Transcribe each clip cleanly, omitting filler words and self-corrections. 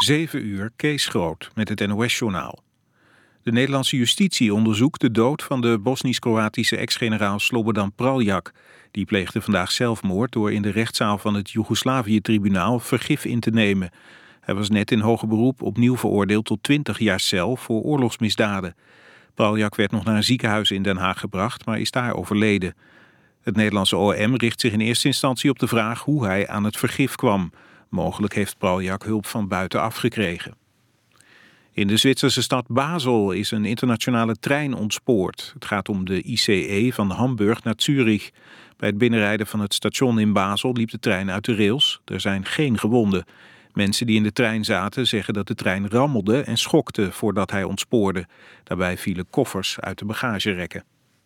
7 uur, Kees Groot met het NOS-journaal. De Nederlandse justitie onderzoekt de dood van de Bosnisch-Kroatische ex-generaal Slobodan Praljak. Die pleegde vandaag zelfmoord door in de rechtszaal van het Joegoslavië-tribunaal vergif in te nemen. Hij was net in hoger beroep opnieuw veroordeeld tot 20 jaar cel voor oorlogsmisdaden. Praljak werd nog naar een ziekenhuis in Den Haag gebracht, maar is daar overleden. Het Nederlandse OM richt zich in eerste instantie op de vraag hoe hij aan het vergif kwam. Mogelijk heeft Praljak hulp van buitenaf gekregen. In de Zwitserse stad Basel is een internationale trein ontspoord. Het gaat om de ICE van Hamburg naar Zurich. Bij het binnenrijden van het station in Basel liep de trein uit de rails. Er zijn geen gewonden. Mensen die in de trein zaten zeggen dat de trein rammelde en schokte voordat hij ontspoorde. Daarbij vielen koffers uit de bagagerekken.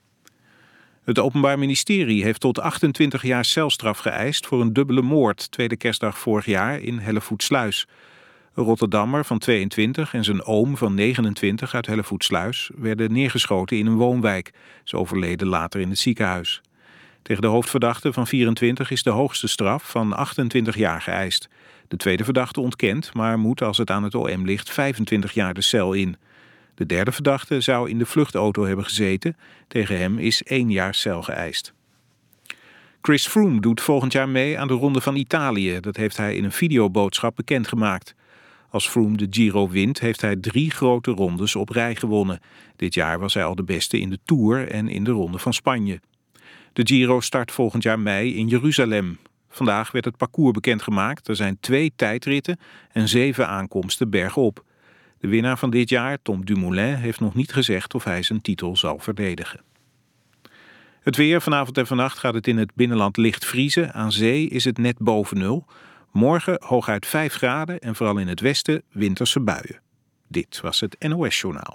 Het Openbaar Ministerie heeft tot 28 jaar celstraf geëist voor een dubbele moord, tweede kerstdag vorig jaar in Hellevoetsluis. Een Rotterdammer van 22 en zijn oom van 29 uit Hellevoetsluis werden neergeschoten in een woonwijk. Ze overleden later in het ziekenhuis. Tegen de hoofdverdachte van 24 is de hoogste straf van 28 jaar geëist. De tweede verdachte ontkent, maar moet als het aan het OM ligt 25 jaar de cel in. De derde verdachte zou in de vluchtauto hebben gezeten. Tegen hem is 1 jaar cel geëist. Chris Froome doet volgend jaar mee aan de Ronde van Italië. Dat heeft hij in een videoboodschap bekendgemaakt. Als Froome de Giro wint, heeft hij 3 grote rondes op rij gewonnen. Dit jaar was hij al de beste in de Tour en in de Ronde van Spanje. De Giro start volgend jaar mei in Jeruzalem. Vandaag werd het parcours bekendgemaakt. Er zijn 2 tijdritten en 7 aankomsten bergop. De winnaar van dit jaar, Tom Dumoulin, heeft nog niet gezegd of hij zijn titel zal verdedigen. Het weer, vanavond en vannacht gaat het in het binnenland licht vriezen. Aan zee is het net boven 0. Morgen hooguit 5 graden en vooral in het westen winterse buien. Dit was het NOS-journaal.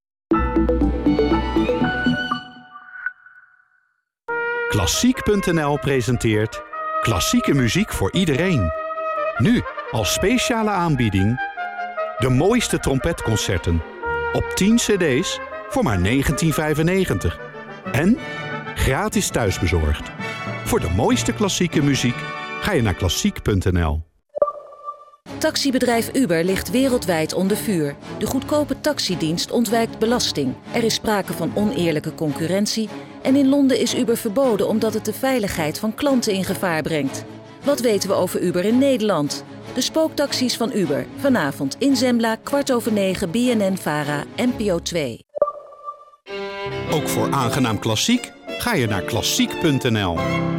Klassiek.nl presenteert klassieke muziek voor iedereen. Nu als speciale aanbieding de mooiste trompetconcerten op 10 cd's voor maar €19,95. En gratis thuisbezorgd. Voor de mooiste klassieke muziek ga je naar klassiek.nl. Taxibedrijf Uber ligt wereldwijd onder vuur. De goedkope taxidienst ontwijkt belasting. Er is sprake van oneerlijke concurrentie. En in Londen is Uber verboden omdat het de veiligheid van klanten in gevaar brengt. Wat weten we over Uber in Nederland? De spooktaxis van Uber. Vanavond in Zembla, 9:15, BNN-Vara, NPO 2. Ook voor aangenaam klassiek ga je naar klassiek.nl.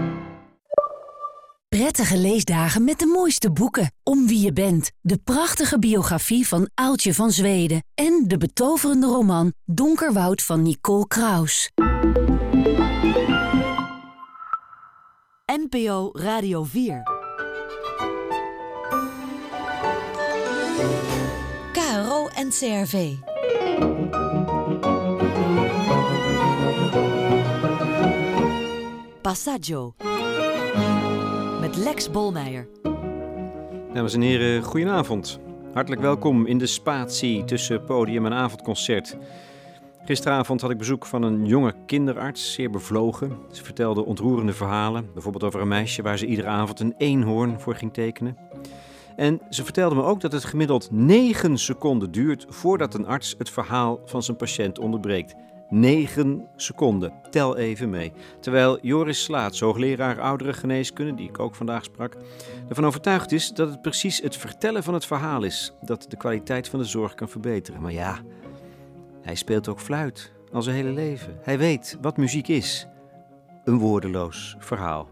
Prettige leesdagen met de mooiste boeken. Om wie je bent. De prachtige biografie van Aaltje van Zweden. En de betoverende roman Donkerwoud van Nicole Kraus. NPO Radio 4. KRO en CRV. Passaggio. Met Lex Bolmeijer. Dames en heren, goedenavond. Hartelijk welkom in de spatie tussen podium en avondconcert. Gisteravond had ik bezoek van een jonge kinderarts, zeer bevlogen. Ze vertelde ontroerende verhalen, bijvoorbeeld over een meisje waar ze iedere avond een eenhoorn voor ging tekenen. En ze vertelde me ook dat het gemiddeld 9 seconden duurt voordat een arts het verhaal van zijn patiënt onderbreekt. 9 seconden, tel even mee. Terwijl Joris Slaats, hoogleraar ouderengeneeskunde, die ik ook vandaag sprak, ervan overtuigd is dat het precies het vertellen van het verhaal is dat de kwaliteit van de zorg kan verbeteren. Maar ja, hij speelt ook fluit al zijn hele leven. Hij weet wat muziek is. Een woordeloos verhaal.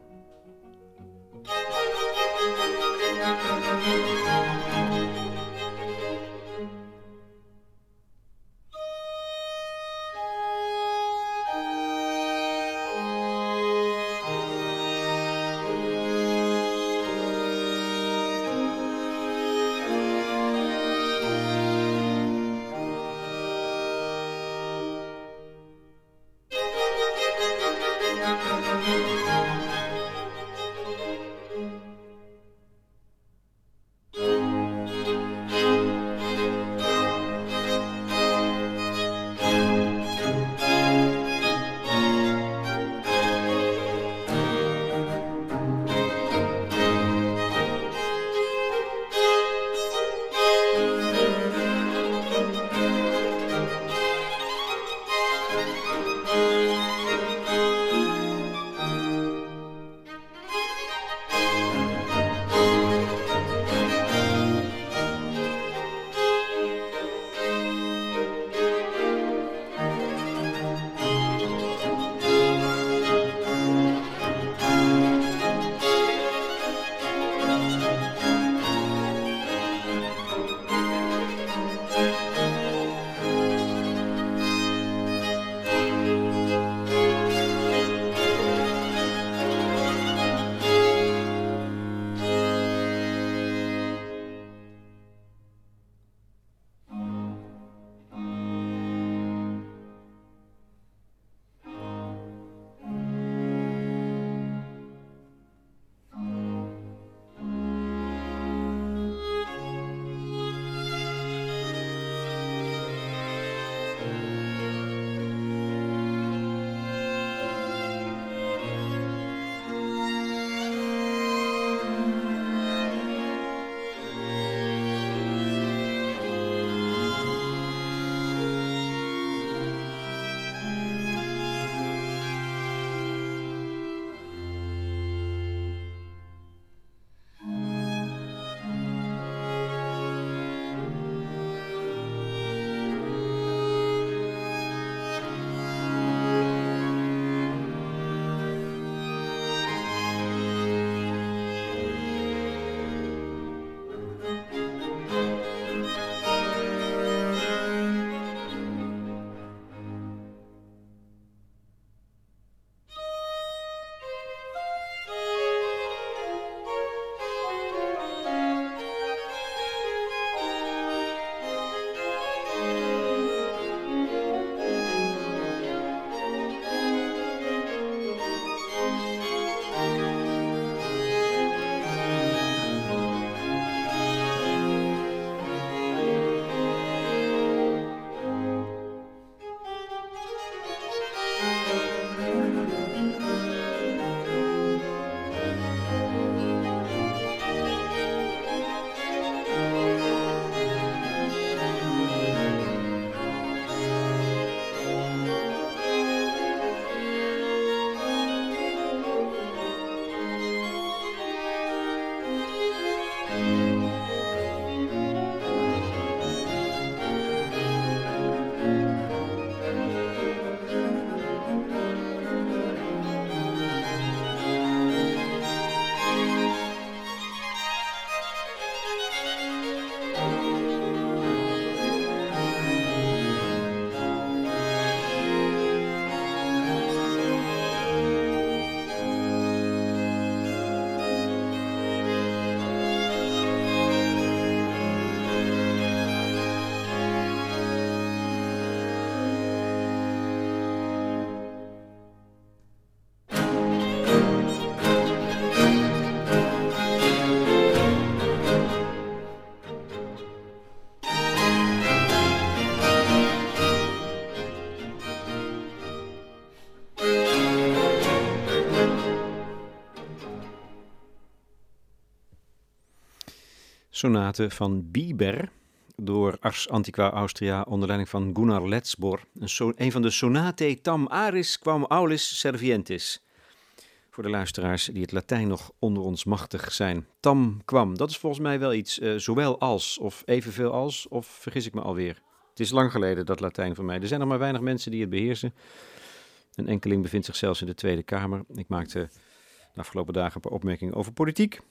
sonate van Bieber door Ars Antiqua Austria onder leiding van Gunnar Letzbor. Een van de sonatae tam aris quam aulis servientis. Voor de luisteraars die het Latijn nog onder ons machtig zijn. Tam quam, dat is volgens mij wel iets zowel als of evenveel als, of vergis ik me alweer. Het is lang geleden dat Latijn voor mij. Er zijn nog maar weinig mensen die het beheersen. Een enkeling bevindt zich zelfs in de Tweede Kamer. Ik maakte de afgelopen dagen een paar opmerkingen over politiek.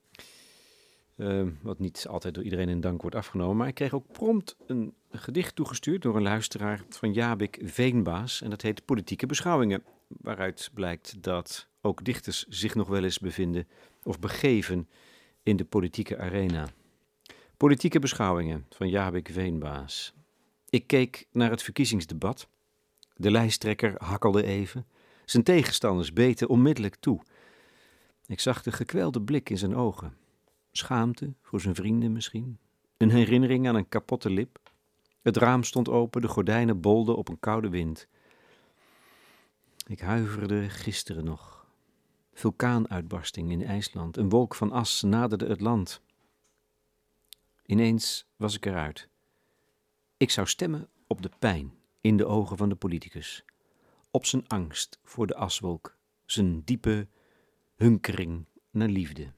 Wat niet altijd door iedereen in dank wordt afgenomen. Maar ik kreeg ook prompt een gedicht toegestuurd door een luisteraar van Jabik Veenbaas. En dat heet Politieke Beschouwingen. Waaruit blijkt dat ook dichters zich nog wel eens bevinden of begeven in de politieke arena. Politieke Beschouwingen van Jabik Veenbaas. Ik keek naar het verkiezingsdebat. De lijsttrekker hakkelde even. Zijn tegenstanders beten onmiddellijk toe. Ik zag de gekwelde blik in zijn ogen. Schaamte voor zijn vrienden misschien. Een herinnering aan een kapotte lip. Het raam stond open, de gordijnen bolden op een koude wind. Ik huiverde gisteren nog. Vulkaanuitbarsting in IJsland. Een wolk van as naderde het land. Ineens was ik eruit. Ik zou stemmen op de pijn in de ogen van de politicus. Op zijn angst voor de aswolk. Zijn diepe hunkering naar liefde.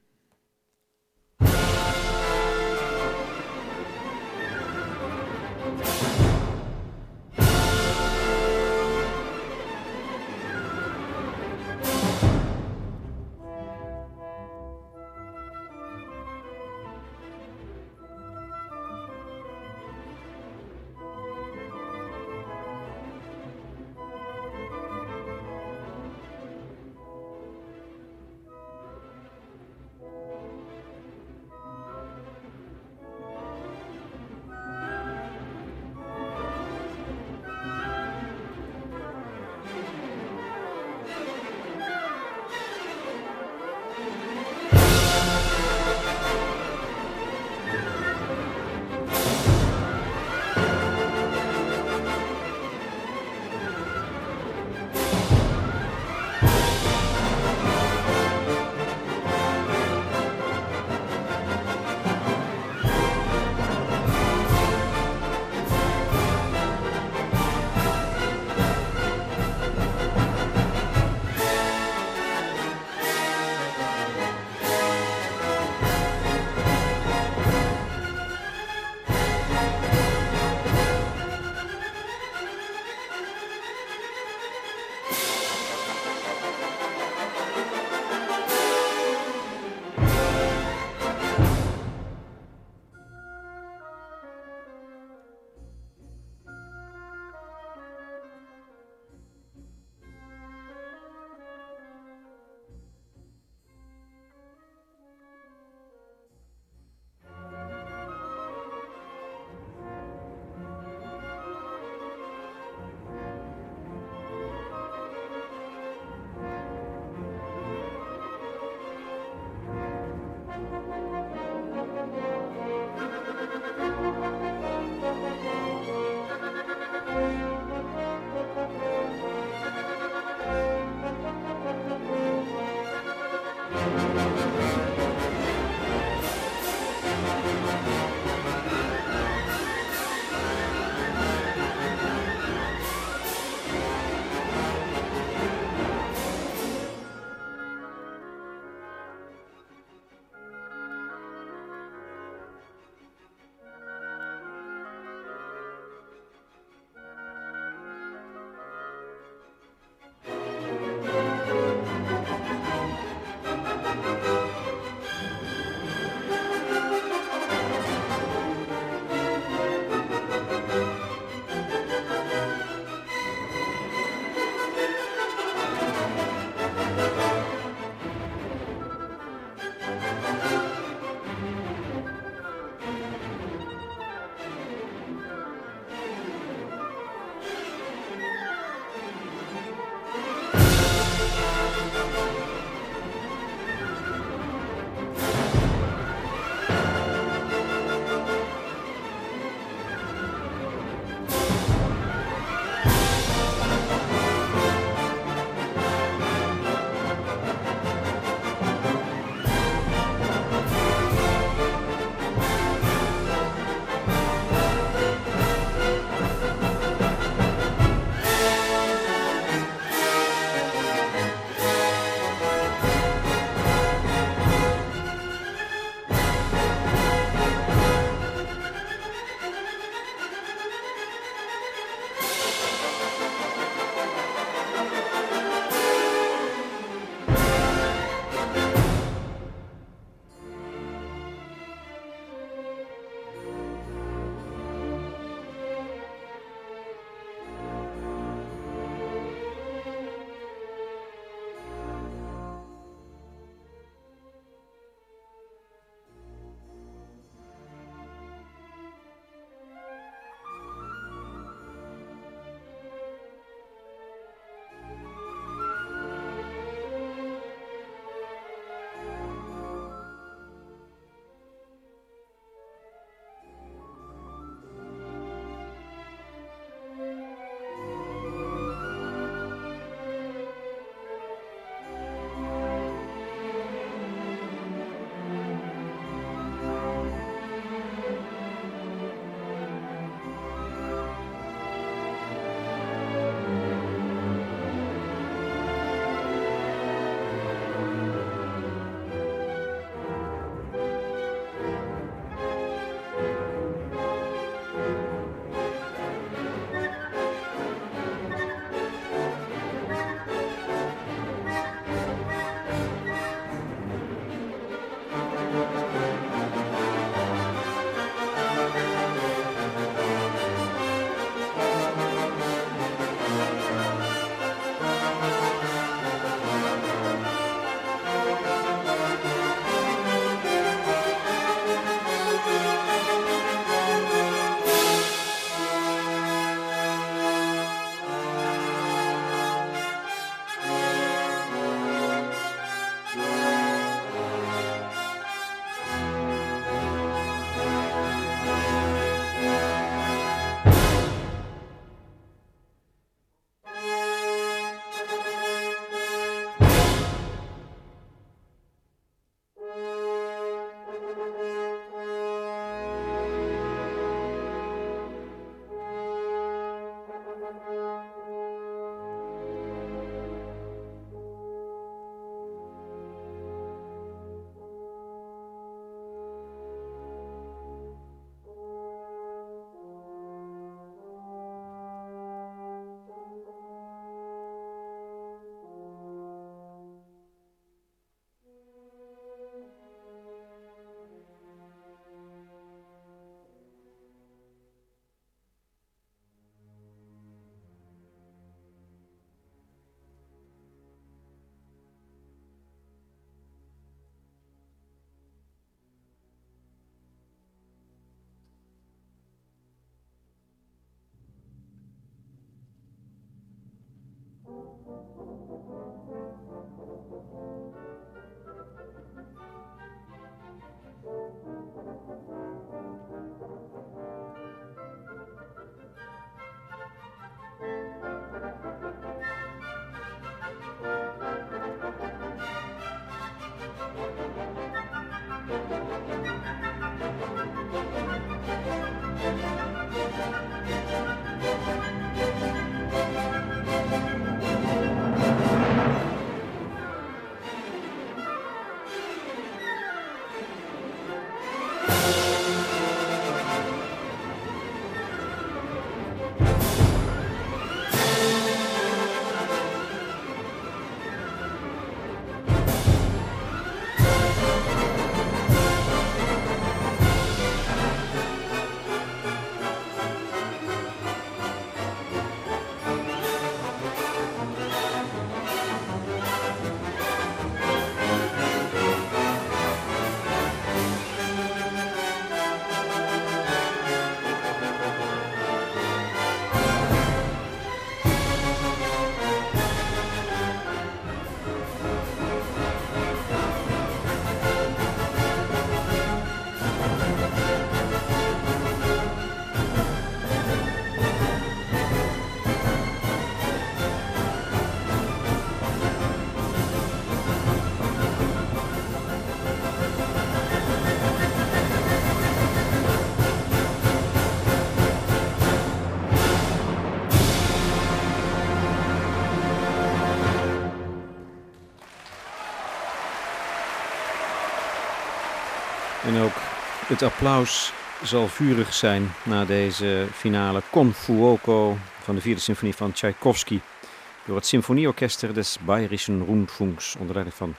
En ook het applaus zal vurig zijn na deze finale Con Fuoco van de 4e symfonie van Tchaikovsky door het Symfonieorchester des Bayerischen Rundfunks onder leiding van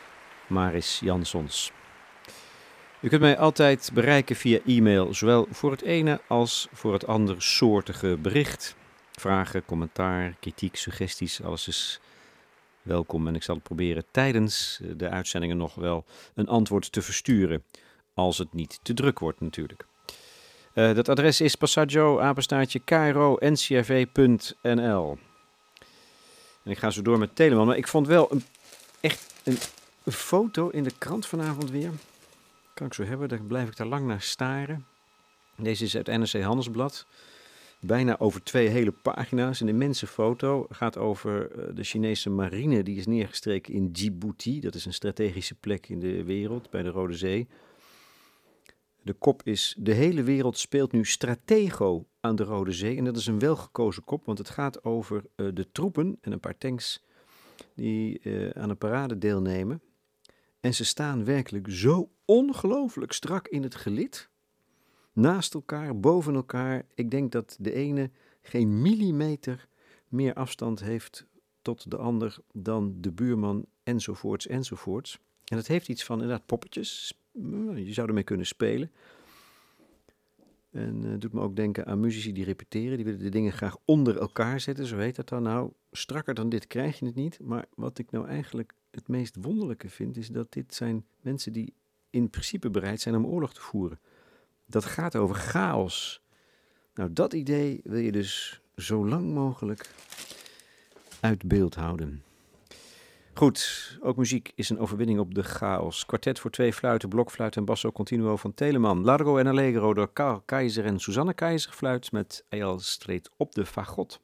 Maris Jansons. U kunt mij altijd bereiken via e-mail, zowel voor het ene als voor het andere soortige bericht. Vragen, commentaar, kritiek, suggesties, alles is welkom. En ik zal proberen tijdens de uitzendingen nog wel een antwoord te versturen, als het niet te druk wordt natuurlijk. Dat adres is passaggio@kro.ncrv.nl. En ik ga zo door met Telemann. Maar ik vond wel echt een foto in de krant vanavond weer. Kan ik zo hebben, daar blijf ik daar lang naar staren. Deze is uit NRC Handelsblad. Bijna over 2 hele pagina's. Een immense foto. Gaat over de Chinese marine. Die is neergestreken in Djibouti. Dat is een strategische plek in de wereld, bij de Rode Zee. De kop is: de hele wereld speelt nu stratego aan de Rode Zee. En dat is een welgekozen kop, want het gaat over de troepen en een paar tanks die aan een parade deelnemen. En ze staan werkelijk zo ongelooflijk strak in het gelid. Naast elkaar, boven elkaar. Ik denk dat de ene geen millimeter meer afstand heeft tot de ander dan de buurman, enzovoorts, enzovoorts. En dat heeft iets van inderdaad poppetjes. Je zou ermee kunnen spelen. En doet me ook denken aan muzici die repeteren. Die willen de dingen graag onder elkaar zetten, zo heet dat dan. Nou, strakker dan dit krijg je het niet. Maar wat ik nou eigenlijk het meest wonderlijke vind, is dat dit zijn mensen die in principe bereid zijn om oorlog te voeren. Dat gaat over chaos. Nou, dat idee wil je dus zo lang mogelijk uit beeld houden. Goed, ook muziek is een overwinning op de chaos. Kwartet voor 2 fluiten, blokfluit en basso continuo van Telemann. Largo en Allegro door Karl Keizer en Susanne Keizer. Fluit met Eyal Street op de fagot.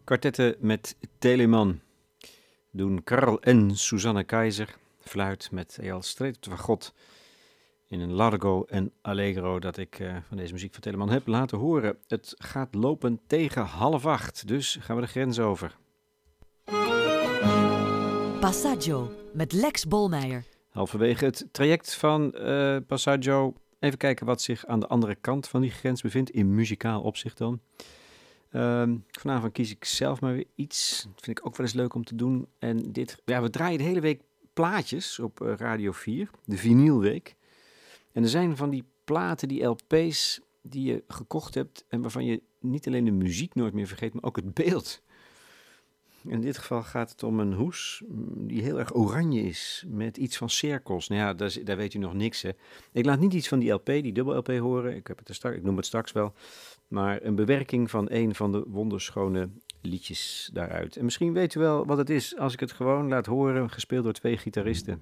Kwartetten met Telemann doen Karl en Susanne Keizer, fluit met Eyal Street op de fagot in een largo en allegro dat ik van deze muziek van Telemann heb laten horen. Het gaat lopen tegen 7:30, dus gaan we de grens over. Passaggio met Lex Bolmeijer. Halverwege het traject van Passaggio even kijken wat zich aan de andere kant van die grens bevindt, in muzikaal opzicht dan. Vanavond kies ik zelf maar weer iets. Dat vind ik ook wel eens leuk om te doen. En we draaien de hele week plaatjes op Radio 4, de vinylweek. En er zijn van die platen, die LP's die je gekocht hebt en waarvan je niet alleen de muziek nooit meer vergeet, maar ook het beeld. In dit geval gaat het om een hoes die heel erg oranje is, met iets van cirkels. Nou ja, daar weet u nog niks, hè. Ik laat niet iets van die LP, die dubbel LP horen. Ik noem het straks wel. Maar een bewerking van een van de wonderschone liedjes daaruit. En misschien weet u wel wat het is als ik het gewoon laat horen, gespeeld door 2 gitaristen.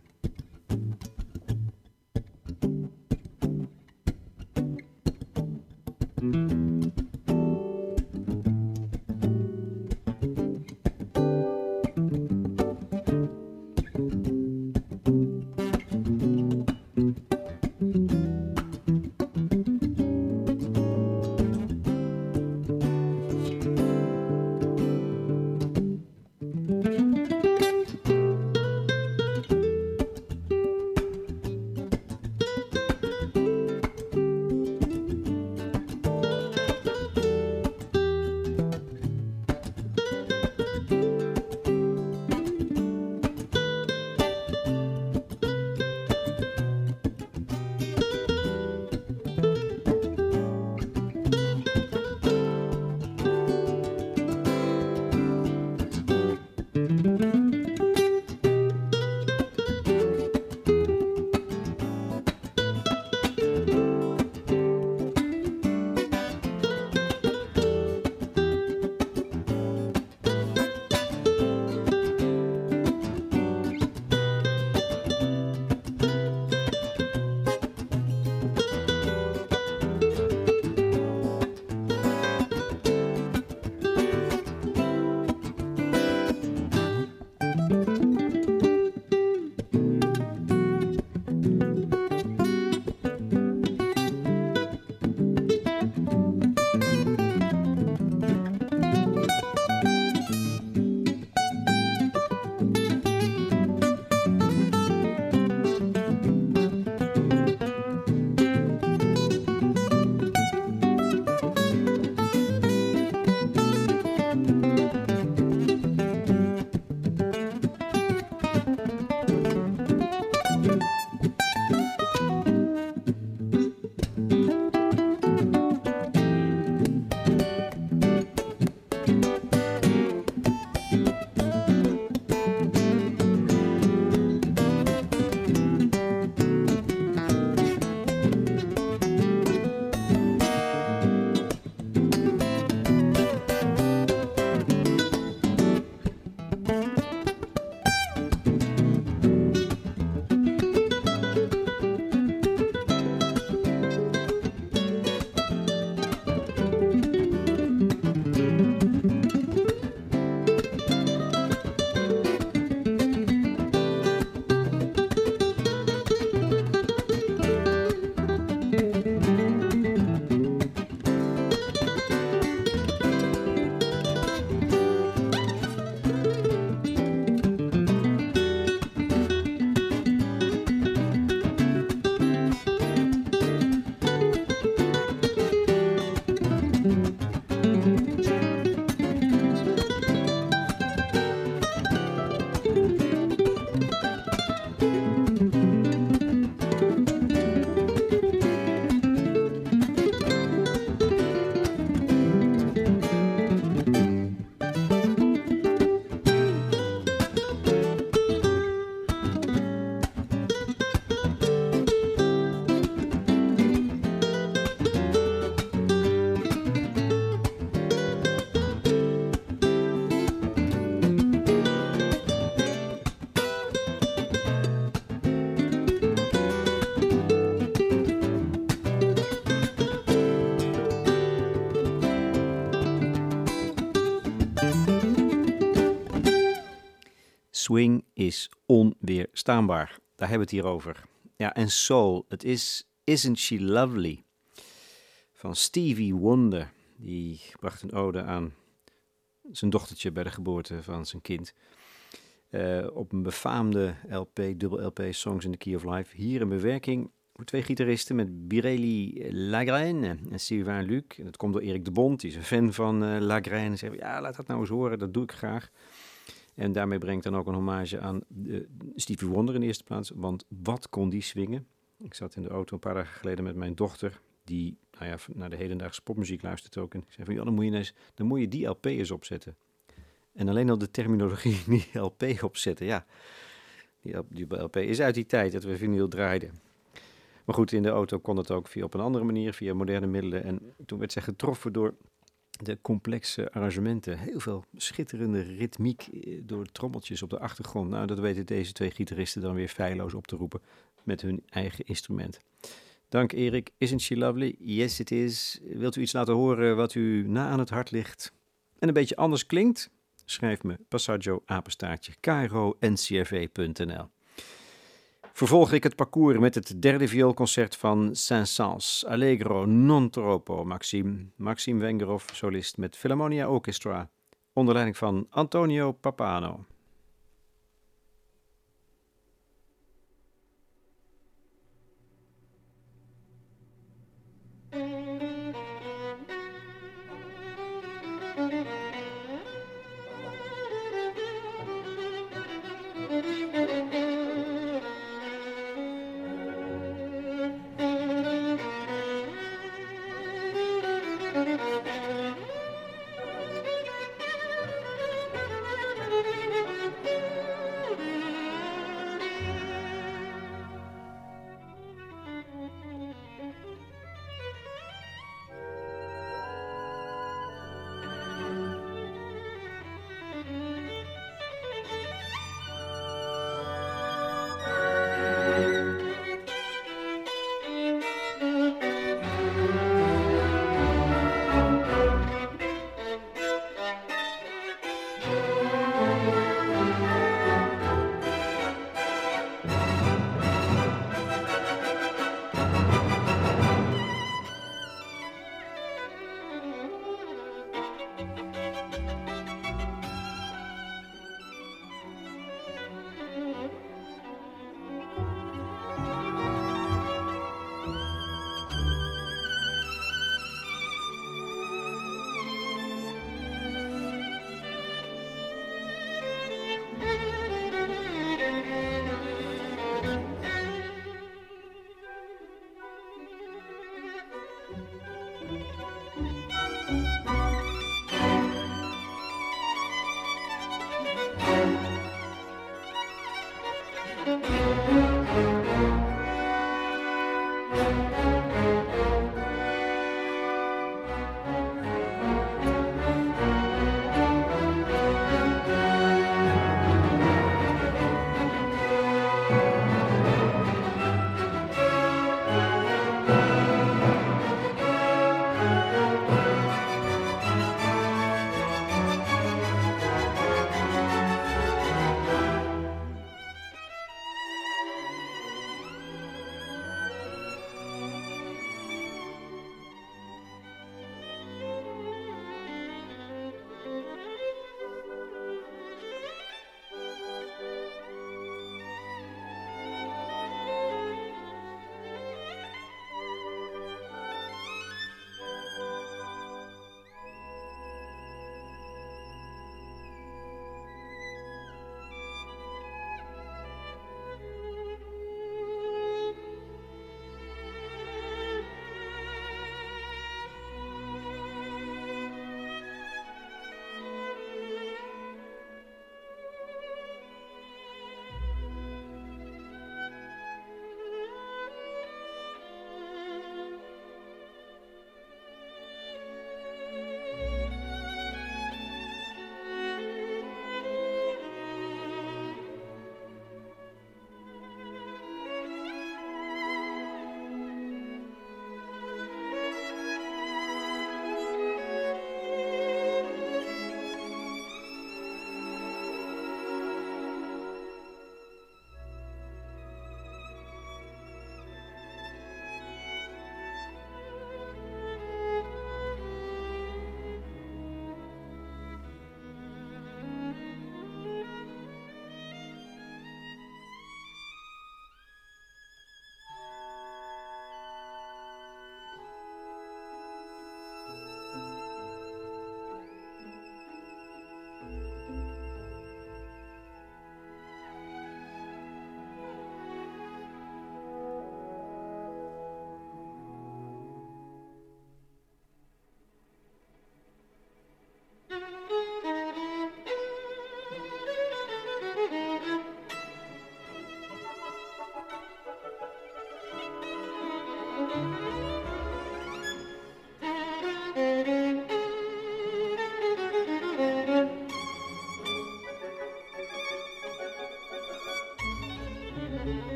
swing is onweerstaanbaar. Daar hebben we het hier over. Ja, en soul. Het is Isn't She Lovely? Van Stevie Wonder. Die bracht een ode aan zijn dochtertje bij de geboorte van zijn kind. Op een befaamde LP, dubbel LP, Songs in the Key of Life. Hier een bewerking voor 2 gitaristen met Biréli Lagrène en Sylvain Luc. En dat komt door Erik de Bond, die is een fan van Lagrène. En zegt, ja, laat dat nou eens horen, dat doe ik graag. En daarmee brengt dan ook een hommage aan Stevie Wonder in de eerste plaats. Want wat kon die swingen? Ik zat in de auto een paar dagen geleden met mijn dochter, die naar de hedendaagse popmuziek luistert ook. En ik zei van, ja, dan moet je die LP eens opzetten. En alleen al de terminologie, die LP opzetten, ja. Die LP is uit die tijd dat we vinyl draaiden. Maar goed, in de auto kon het ook op een andere manier, via moderne middelen. En toen werd zij getroffen door de complexe arrangementen. Heel veel schitterende ritmiek door trommeltjes op de achtergrond. Nou, dat weten deze 2 gitaristen dan weer feilloos op te roepen met hun eigen instrument. Dank Erik. Isn't she lovely? Yes, it is. Wilt u iets laten horen wat u na aan het hart ligt en een beetje anders klinkt? Schrijf me passaggio@kro-ncrv.nl. Vervolg ik het parcours met het 3e vioolconcert van Saint-Saëns, Allegro non troppo, Maxime Wengerov, solist met Philharmonia Orchestra, onder leiding van Antonio Papano.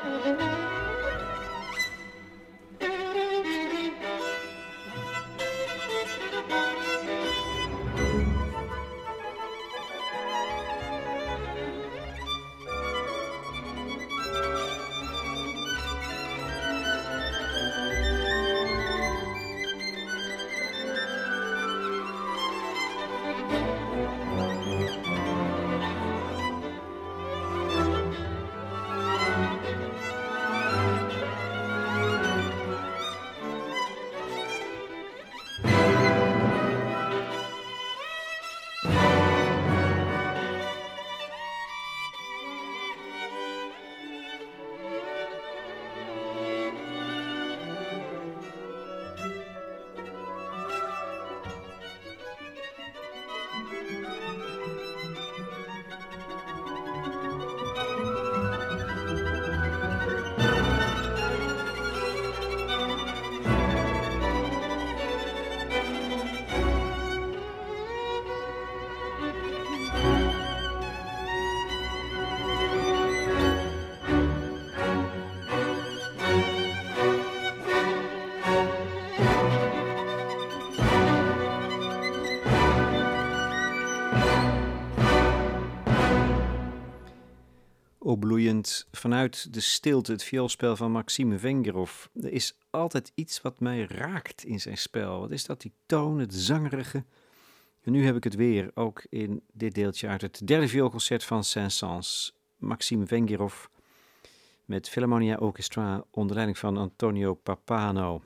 Opbloeiend vanuit de stilte, het vioolspel van Maxime Vengerov. Er is altijd iets wat mij raakt in zijn spel. Wat is dat, die toon, het zangerige? En nu heb ik het weer, ook in dit deeltje uit het derde vioolconcert van Saint-Saëns. Maxime Vengerov met Philharmonia Orchestra onder leiding van Antonio Pappano.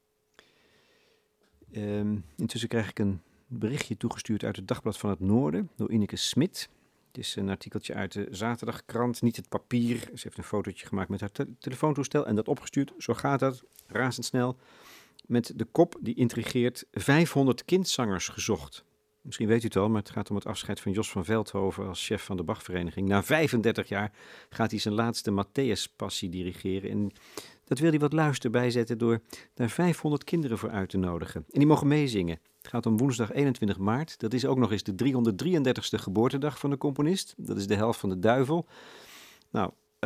Intussen krijg ik een berichtje toegestuurd uit het Dagblad van het Noorden door Ineke Smit. Het is een artikeltje uit de Zaterdagkrant, niet het papier. Ze heeft een fotootje gemaakt met haar telefoontoestel en dat opgestuurd. Zo gaat dat, razendsnel. Met de kop die intrigeert: 500 kindzangers gezocht. Misschien weet u het al, maar het gaat om het afscheid van Jos van Veldhoven als chef van de Bachvereniging. Na 35 jaar gaat hij zijn laatste Matthäus-passie dirigeren. En dat wil hij wat luister bijzetten door daar 500 kinderen voor uit te nodigen. En die mogen meezingen. Het gaat om woensdag 21 maart. Dat is ook nog eens de 333ste geboortedag van de componist. Dat is de helft van de duivel. Nou,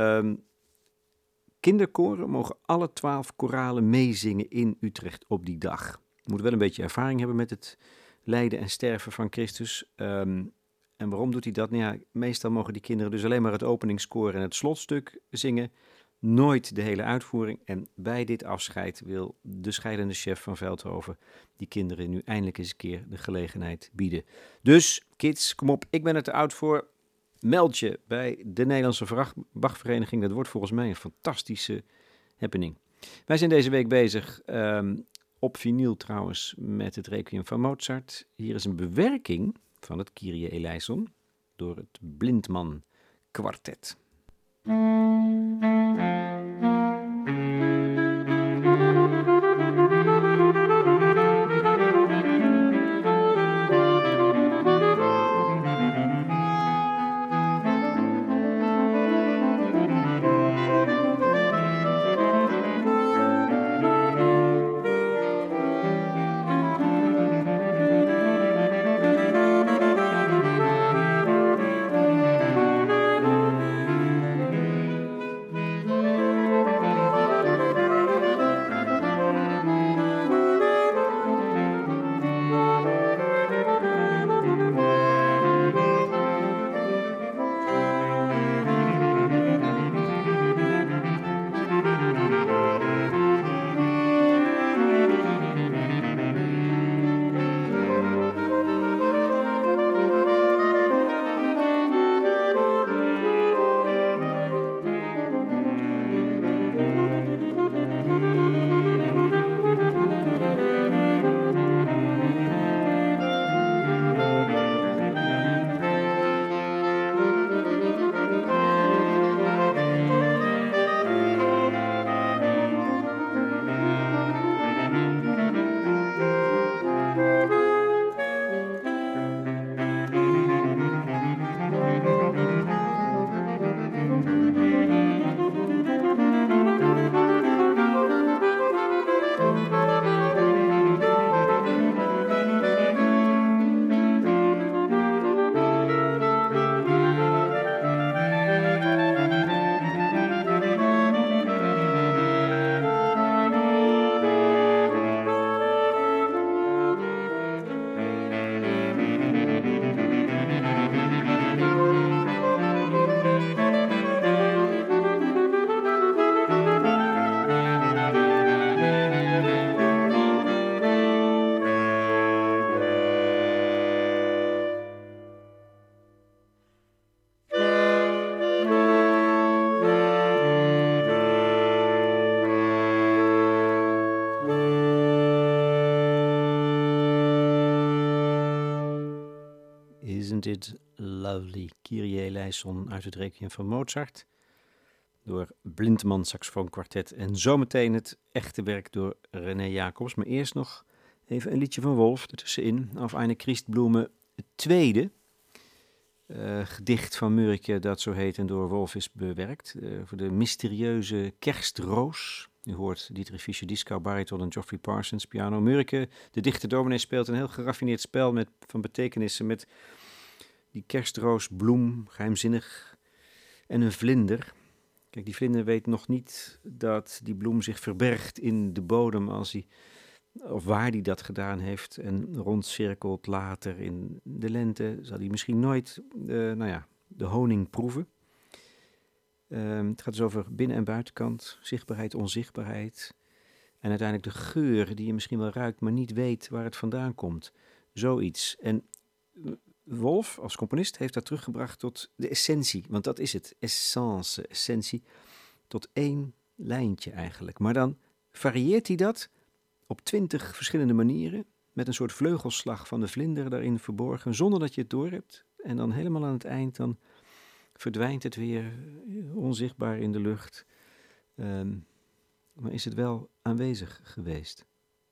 kinderkoren mogen alle 12 koralen meezingen in Utrecht op die dag. Je moet wel een beetje ervaring hebben met het lijden en sterven van Christus. En waarom doet hij dat? Nou ja, meestal mogen die kinderen dus alleen maar het openingskoor en het slotstuk zingen. Nooit de hele uitvoering. En bij dit afscheid wil de scheidende chef van Veldhoven die kinderen nu eindelijk eens een keer de gelegenheid bieden. Dus, kids, kom op, ik ben er te oud voor. Meld je bij de Nederlandse Bachvereniging. Dat wordt volgens mij een fantastische happening. Wij zijn deze week bezig, op vinyl trouwens, met het Requiem van Mozart. Hier is een bewerking van het Kyrie eleison door het Blindman Kwartet. Isn't It Lovely? Kyrie eleison uit het Requiem van Mozart. Door Blindman Saxofoonkwartet. En zometeen het echte werk door René Jacobs. Maar eerst nog even een liedje van Wolf ertussenin. Auf eine Christblume, het tweede gedicht van Mörike dat zo heet en door Wolf is bewerkt. Voor de mysterieuze kerstroos. U hoort Dietrich Fischer-Dieskau, bariton en Geoffrey Parsons, piano. Mörike, de dichter dominee, speelt een heel geraffineerd spel van betekenissen met die kerstroos, bloem, geheimzinnig en een vlinder. Kijk, die vlinder weet nog niet dat die bloem zich verbergt in de bodem of waar hij dat gedaan heeft en rondcirkelt later in de lente. Zal hij misschien nooit de honing proeven. Het gaat dus over binnen- en buitenkant, zichtbaarheid, onzichtbaarheid. En uiteindelijk de geur die je misschien wel ruikt, maar niet weet waar het vandaan komt. Zoiets. En Wolf als componist heeft dat teruggebracht tot de essentie. Want dat is het, essence, essentie. Tot één lijntje eigenlijk. Maar dan varieert hij dat op 20 verschillende manieren. Met een soort vleugelslag van de vlinder daarin verborgen. Zonder dat je het doorhebt. En dan helemaal aan het eind dan verdwijnt het weer onzichtbaar in de lucht. Maar is het wel aanwezig geweest?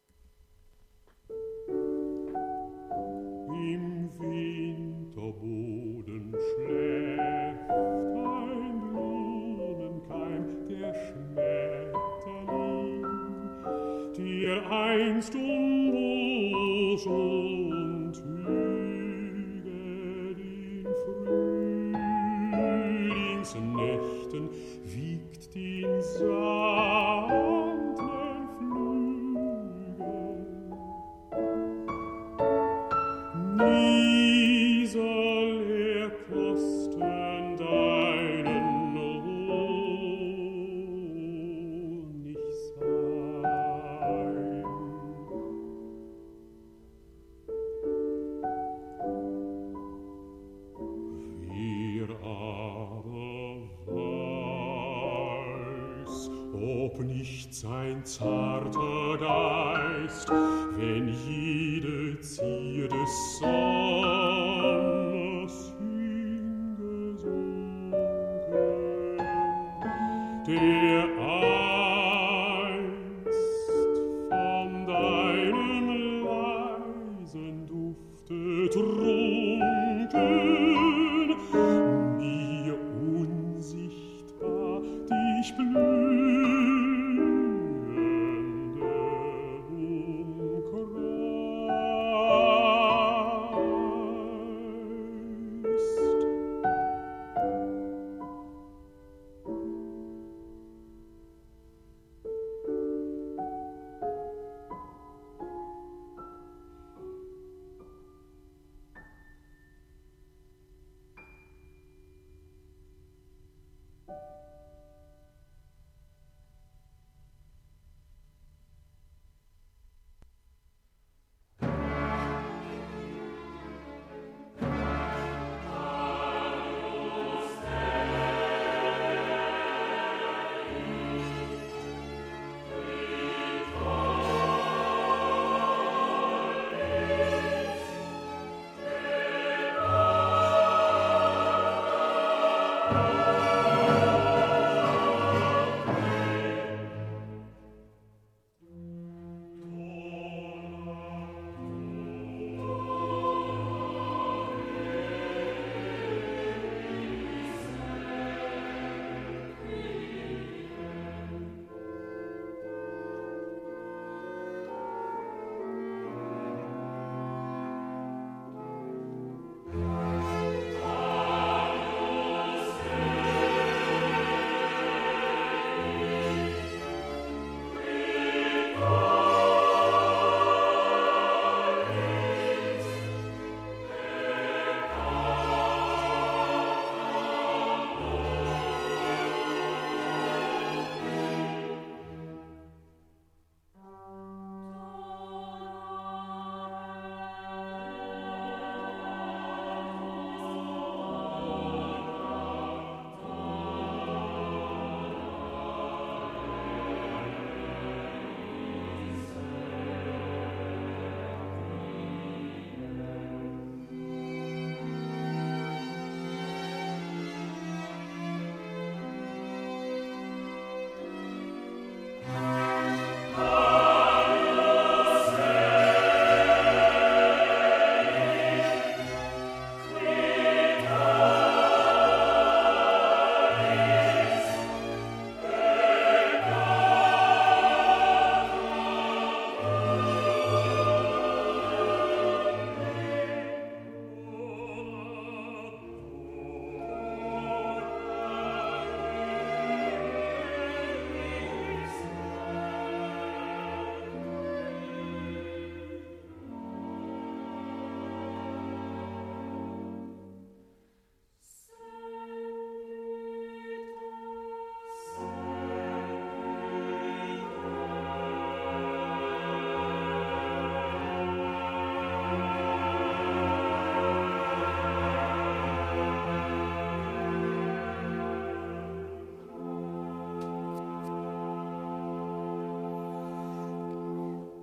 Im Winterboden schläft ein Blumenkeim, der Schmetterling, der einst umwoß und hüget in Frühlingsnächten, wiegt den samtnen Flügel. Nie soll kosten deinen Honig sein. Wer aber weiß, ob nicht sein zarter Geist, wenn jede Zier des Sommers hingesunken, der einst von deinem leisen Dufte trunken, mir unsichtbar dich blühende umkreist.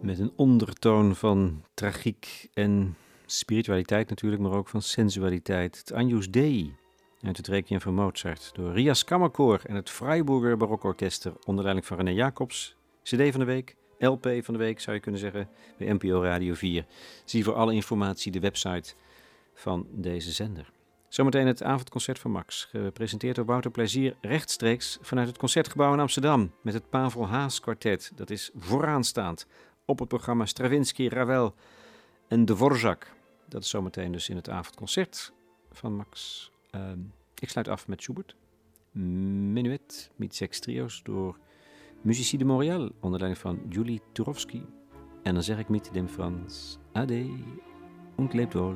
Met een ondertoon van tragiek en spiritualiteit natuurlijk, maar ook van sensualiteit. Het Agnus Dei uit het Requiem van Mozart door Rias Kammerkoor en het Freiburger Barokorkester onder leiding van René Jacobs. CD van de week, LP van de week zou je kunnen zeggen, bij NPO Radio 4. Zie voor alle informatie de website van deze zender. Zometeen het avondconcert van Max, gepresenteerd door Wouter Plezier rechtstreeks vanuit het Concertgebouw in Amsterdam met het Pavel Haas kwartet. Dat is vooraanstaand op het programma Stravinsky, Ravel en Dvorak. Dat is zometeen dus in het avondconcert van Max. Ik sluit af met Schubert. Menuet met 6 trio's door Musici de Montréal onder leiding van Julie Turovsky. En dan zeg ik met dem Frans Ade und lebt wohl.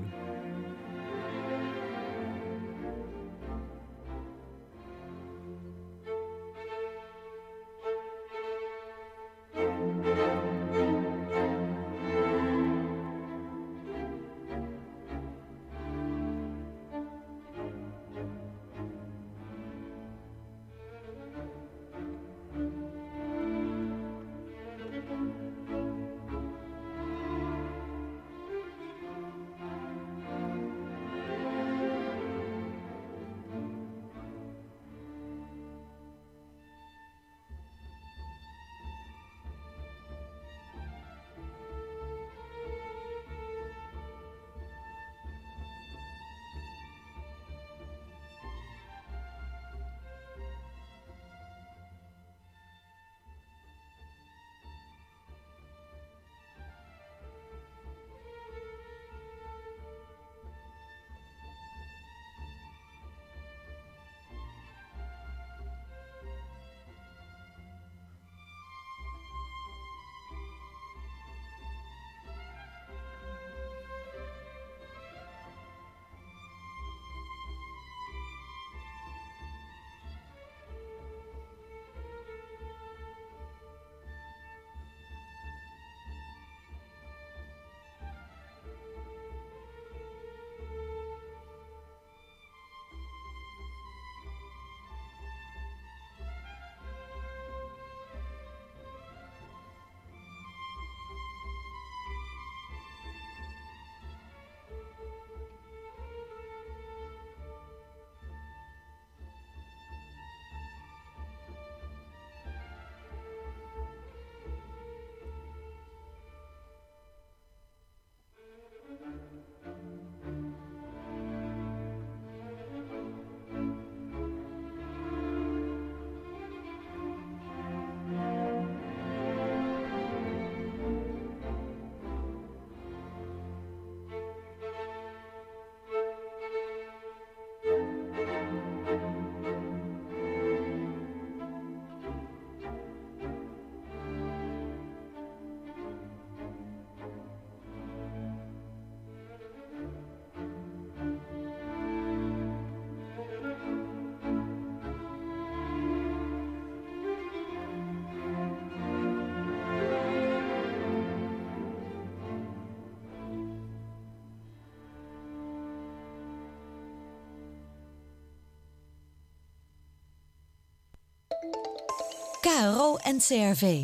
KRO NCRV.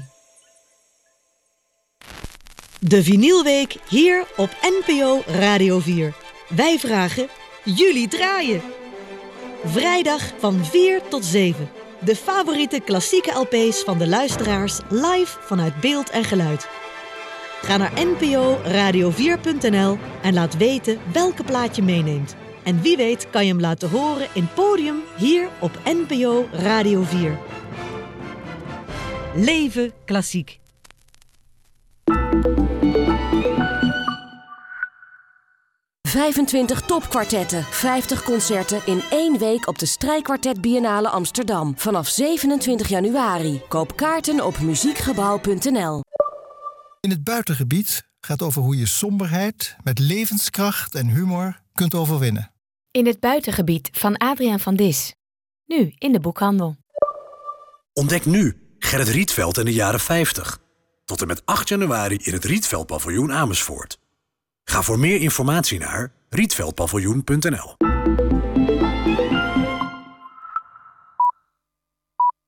De Vinylweek hier op NPO Radio 4. Wij vragen, jullie draaien. Vrijdag van 4 tot 7. De favoriete klassieke LP's van de luisteraars live vanuit beeld en geluid. Ga naar nporadio4.nl en laat weten welke plaat je meeneemt. En wie weet kan je hem laten horen in Podium hier op NPO Radio 4. Leven klassiek. ...25 topkwartetten, 50 concerten in 1 week op de Strijkkwartet Biennale Amsterdam. Vanaf 27 januari. Koop kaarten op muziekgebouw.nl. In het buitengebied gaat over hoe je somberheid met levenskracht en humor kunt overwinnen. In het buitengebied van Adriaan van Dis. Nu in de boekhandel. Ontdek nu Gerrit Rietveld in de jaren 50. Tot en met 8 januari in het Rietveld Paviljoen Amersfoort. Ga voor meer informatie naar rietveldpaviljoen.nl.